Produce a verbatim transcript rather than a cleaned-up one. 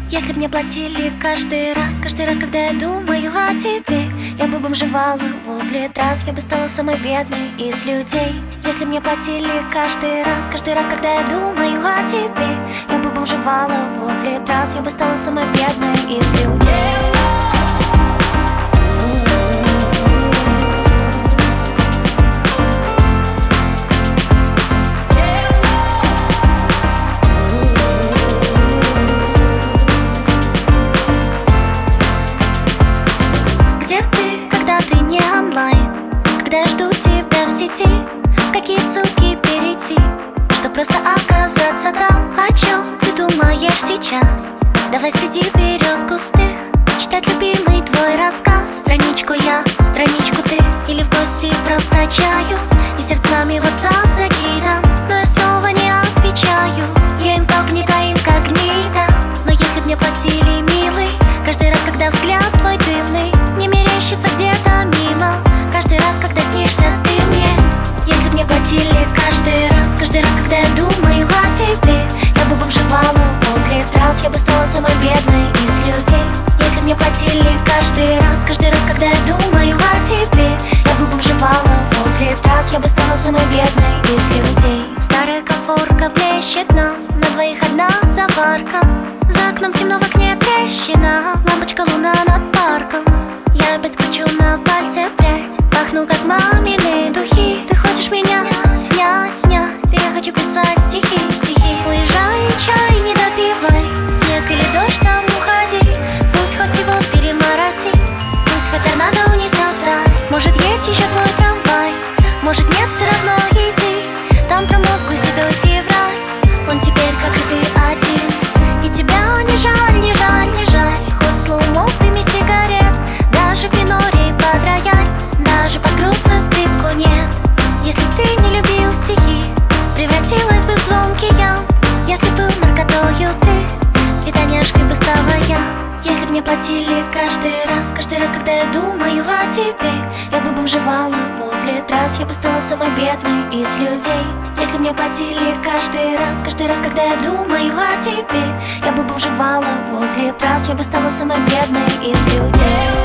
Если б мне платили каждый раз, каждый раз, когда я думаю о тебе, я бы бомжевала возле трасс, я бы стала самой бедной из людей. Если б мне платили каждый раз, каждый раз, когда я думаю о тебе, я бы бомжевала возле трасс, я бы стала самой бедной из людей. Когда я жду тебя в сети, в какие ссылки перейти, чтоб просто оказаться там? О чем ты думаешь сейчас? Давай среди берез густых читать любимый твой рассказ. Страничку я, страничку ты, или в гости просто чаю и сердцами WhatsApp закидам. Но я снова не отвечаю, я инкогнито, инкогнито. Но если б мне платили, милый, каждый раз, когда взгляд твой дымный не мерещится где-то мимо, каждый раз, когда снишься ты мне. Если б мне платили каждый раз, каждый раз, когда я думаю о тебе, я бы бомжевала возле трасс, я бы стала самой бедной из людей. Если б мне платили каждый раз, каждый раз, когда я думаю о тебе, я бы бомжевала возле трасс, я бы стала самой бедной из людей. Старая конфорка блещет нам, на двоих одна заварка, за окном темно, в окне трещина, лампочка луна над парком. Я опять кручу на пальце прядь, пахну как мамины духи. Ты хочешь меня снять, снять, я хочу писать стихи, стихи. Уезжай, чай не допивай, снег или дождь, там уходи. Пусть хоть всего перемороси, пусть хоть торнадо унесет вдаль. Может есть еще твой трамвай, может нет, все равно иди. Там промозглый седой февраль, он теперь как и ты один. И тебя не жаль, не жаль, не жаль, хоть слоумо в дыме сигарет, даже в миноре под рояль, даже под грустную скрипку нет. Если б ты не любил стихи, превратилась бы в звонкий ям. Если был наркотою ты, фитоняшкой бы стала я. Если б мне платили каждый раз, каждый раз, когда я думаю о тебе, я бы бомжевала возле трасс, я бы стала самой бедной из людей. Если б мне платили каждый раз, каждый раз, когда я думаю о тебе, я бы бомжевала возле трасс, я бы стала самой бедной из людей.